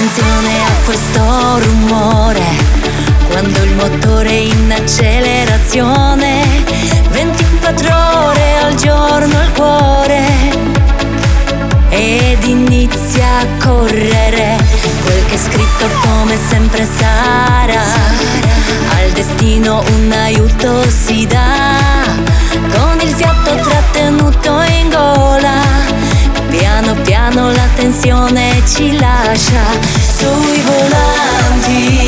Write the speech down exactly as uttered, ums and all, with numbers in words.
attenzione a questo rumore, quando il motore è in accelerazione, ventiquattro ore al giorno il cuore, ed inizia a correre. Quel che è scritto come sempre sarà, al destino un aiuto si dà, con il fiato trattenuto in gola, piano piano la tensione ci lascia sui volanti.